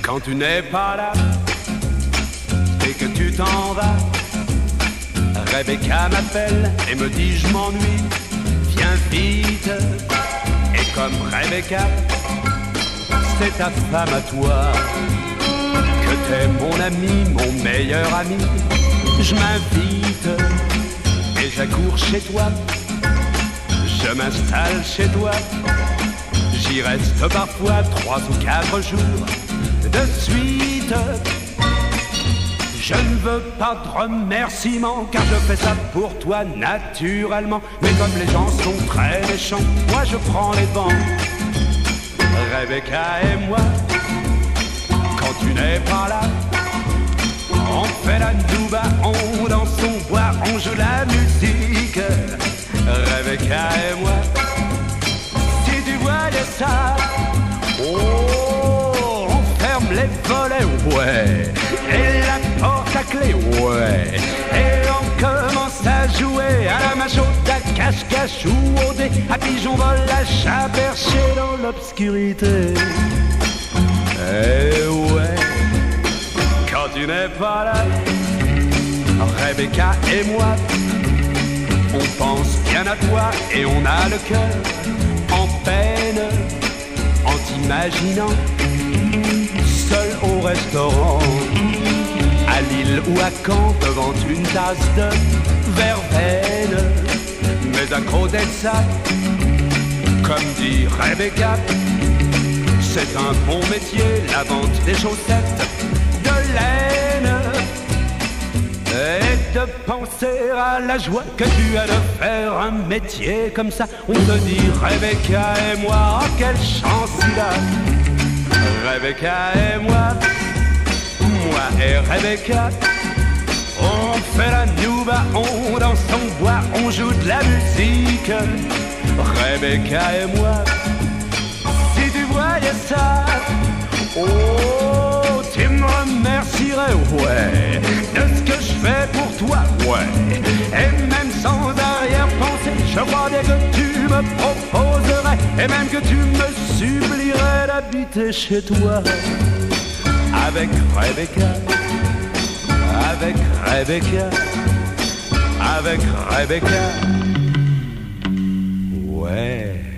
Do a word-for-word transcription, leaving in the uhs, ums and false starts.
Quand tu n'es pas là et que tu t'en vas, Rebecca m'appelle et me dit je m'ennuie, viens vite. Et comme Rebecca, c'est ta femme à toi, que t'es mon ami, mon meilleur ami, je m'invite et j'accours chez toi, je m'installe chez toi, j'y reste parfois trois ou quatre jours de suite. Je ne veux pas de remerciements, car je fais ça pour toi naturellement. Mais comme les gens sont très méchants, moi je prends les vents. Rebecca et moi, quand tu n'es pas là, on fait la douba, on danse, on boit, on joue la musique. Rebecca et moi, si tu voyais ça, oh, on ferme les volets, ouais, et la porte à clé, ouais, et on commence à jouer à la main chaude, à cache-cache ou au dé, à pigeon vol, à chat perché dans l'obscurité. Eh ouais, quand tu n'es pas là, Rebecca et moi, on pense bien à toi et on a le cœur en peine, en t'imaginant seul au restaurant, à Lille ou à Caen, devant une tasse de verveine. Mais à côté de ça, comme dit Rebecca, c'est un bon métier, la vente des chaussettes de laine. Et de penser à la joie que tu as de faire un métier comme ça, on te dit Rebecca et moi, oh quelle chance il a. Rebecca et moi, moi et Rebecca, on fait la nouba, on danse, on boit, on joue de la musique. Rebecca et moi, si tu voyais ça, oh, tu me remercierais, ouais, de ce que je fais pour toi, ouais. Et même sans arrière-pensée, je crois bien que tu me proposerais, et même que tu me supplierais d'habiter chez toi. Avec Rebecca, avec Rebecca, avec Rebecca, ouais.